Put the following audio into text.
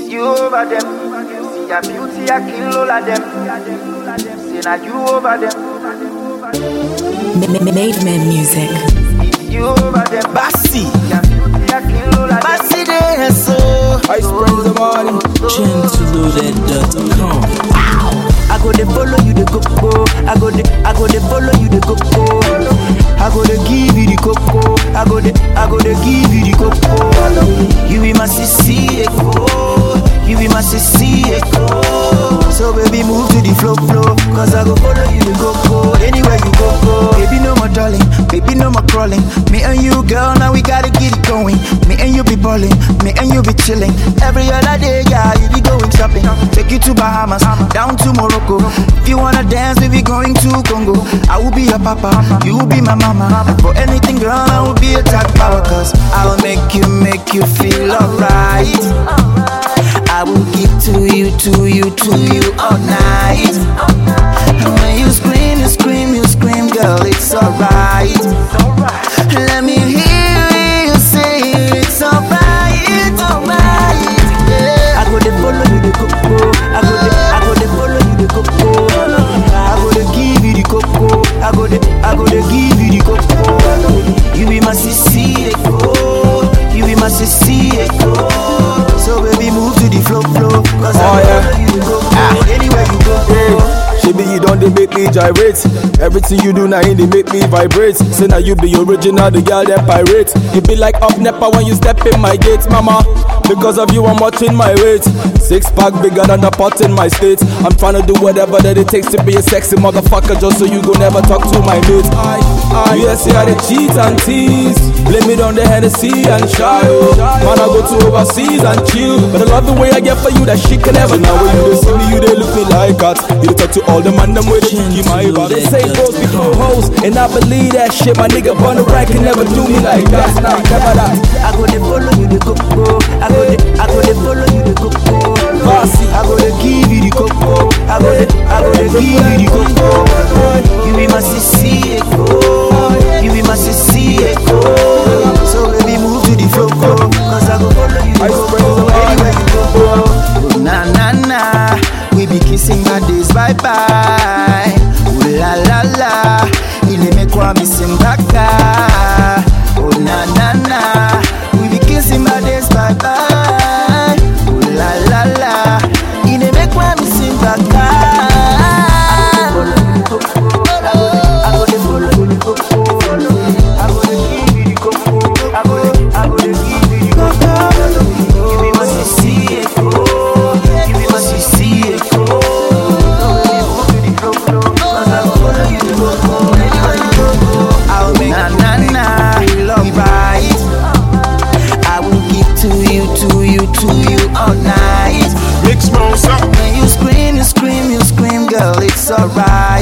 you over them. See your beauty, I kill all of them. Say now you over them. Made men music. You over them. Bassi. Your beauty, I kill all of them. Bassi there, so I spring the morning. Gentleloaded.com. I go to follow you the coco. I go to follow you the coco. I go to give you the coco. I go to give you the coco. You be my sissy echo. You be my sissy echo. So baby move to the flow. Cause I go follow you the coco. Anywhere you go. Baby no more darling. Baby no more crawling. Me and you girl now we gotta get it going. Me and you be balling. Me and you be chilling. Every other day yeah you be going shopping. Take you to Bahamas. Down to Morocco. If you wanna dance, we be going to Congo. I will be your papa, you will be my mama. For anything, girl, I will be a top power. Cause I will make you feel alright. I will give to you all night. And when you scream, girl, it's alright. Let me hear you say it's alright, alright. Yeah. I go to follow you the coco. I go to follow you the coco. I go to give you the coco. I go to give you the coco. You be my sissy echo. You be my sissy echo. So baby move to the flow. Cause I follow you the coco. Anywhere you go. Baby, you don't they make me gyrate. Everything you do now, they make me vibrate. Say now you be original, the girl that pirate. You be like up Nepa when you step in my gate, mama. Because of you, I'm watching my weight. 6-pack bigger than the pot in my state. I'm trying to do whatever that it takes to be a sexy motherfucker, just so you go never talk to my mates. Yes, I the cheat and tease. Blame it on the Hennessy and shy. Man, I go to overseas and chill. But I love the way I get for you, that shit can never. Now when you see me, you they look me like that. You talk to all the man them with keep my vibe. They say bros before hoes, and I believe that shit. My nigga Bun the right can never do me like that. Nah, never that. I go to follow you the coco. I go to follow you the coco. I go to give you the coco. I go to give you the coco. You be my sissy echo. You be my sissy echo. So baby move to the flow. Cause I go follow you the coco. Anywhere you go. Na. We be kissing my days bye. Ooh la la la. Il me kwa misimbaka. Oh na. We be kissing my days bye. Ooh la la la. Il me kwa misimbaka. I go to follow you the coco. I go to give you the coco. I go to give you the coco. You be my sissy echo. To you all night. Mix mouse up. When you scream, girl, it's alright.